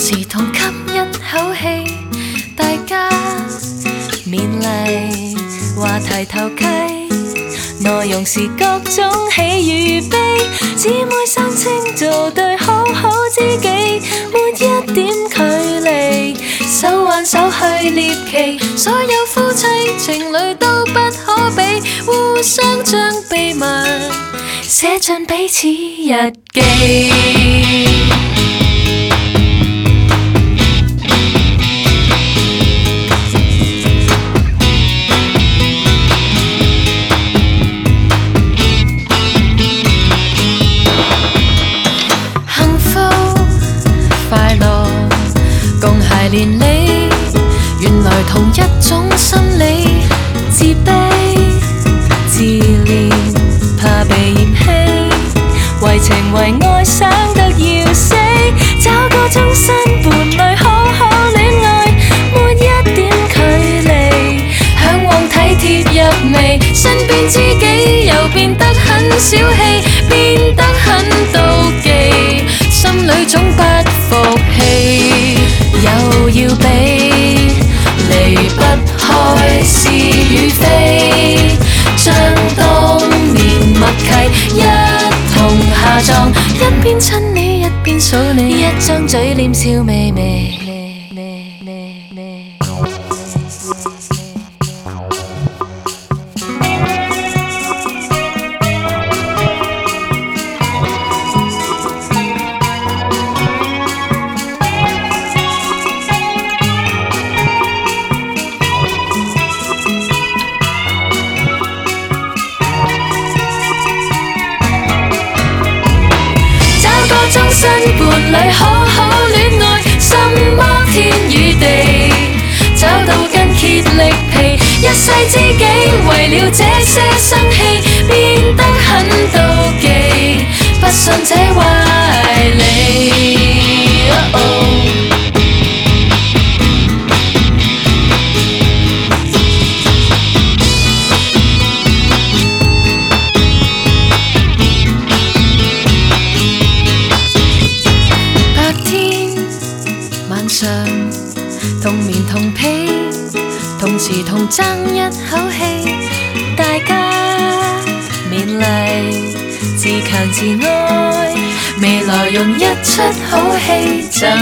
時同吸一口氣，大家勉勵，話題投契，內容是各種喜與悲，姊妹相稱做對好好知己，沒一點距離，手挽手去獵奇，所有夫妻情侶都不可比，互相將秘密寫進彼此日記。連理原來同一種心理，自卑自憐，怕被嫌棄，為情為愛想得要死，找個終身伴侶好好戀愛，沒一點距離，嚮往體貼入微，身邊知己又變得很小氣，變得很妒忌，心裏總不服氣。又要比離不開是與非，像當年默契一同下葬，一邊親你一邊數你，一張嘴臉笑微微。終身伴侶好好戀愛，什麼天與地，找到筋竭力疲，一世知己為了這些生氣，變得很妒忌，不信這歪理。同眠同被，同時同爭一口氣，大家勉勵，自強自愛，未來用一出好戲就